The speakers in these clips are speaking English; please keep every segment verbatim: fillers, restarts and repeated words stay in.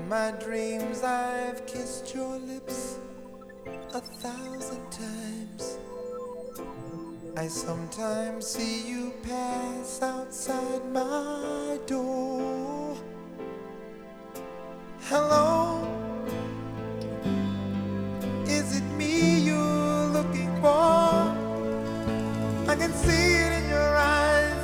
my dreams I've kissed your lips a thousand times. I sometimes see you pass outside my door. Hello, is it me you're looking for? I can see it in your eyes,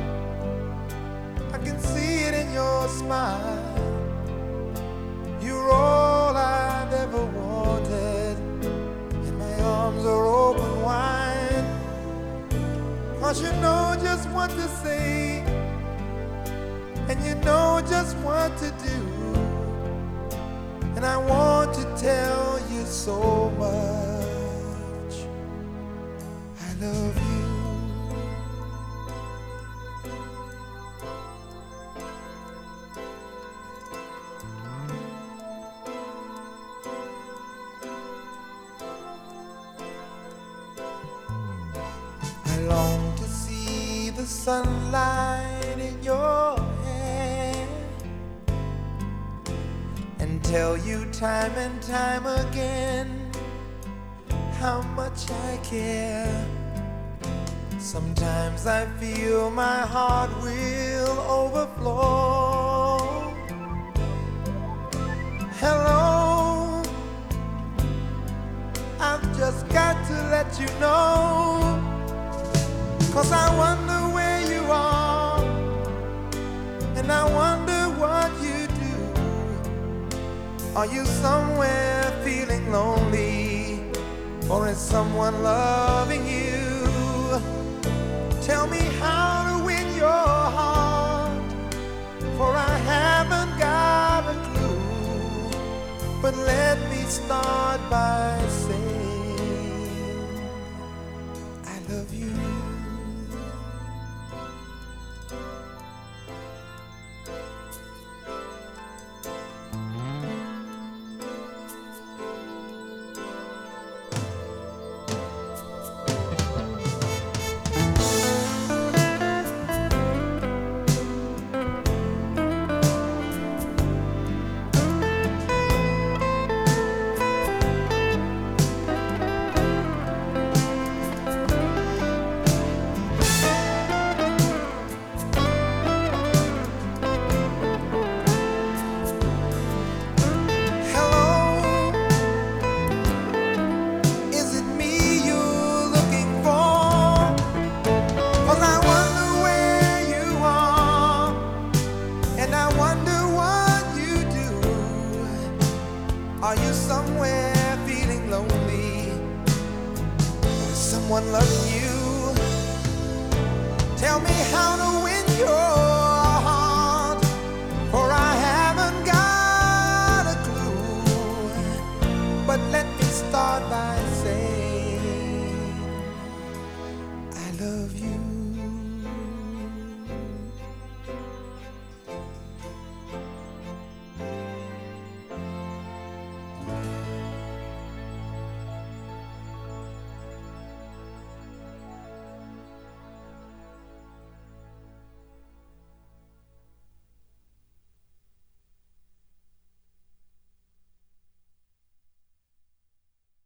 I can see it in your smile. You're all I've ever wanted, and my arms are open wide. 'Cause you know just what to say, and you know just what to do. And I want to tell you so much, I love you. I long to see the sunlight in your hair and tell you time and time again how much I care. Sometimes I feel my heart will overflow. Hello, I've just got to let you know, 'cause I wonder where you are, and I wonder what you do. Are you somewhere feeling lonely, or is someone loving you? Tell me how to win your heart, for I haven't got a clue. But let me start by saying I love you. Are you somewhere feeling lonely? Is someone loving you? Tell me how to win your heart, for I haven't got a clue. But let me start by saying I love you.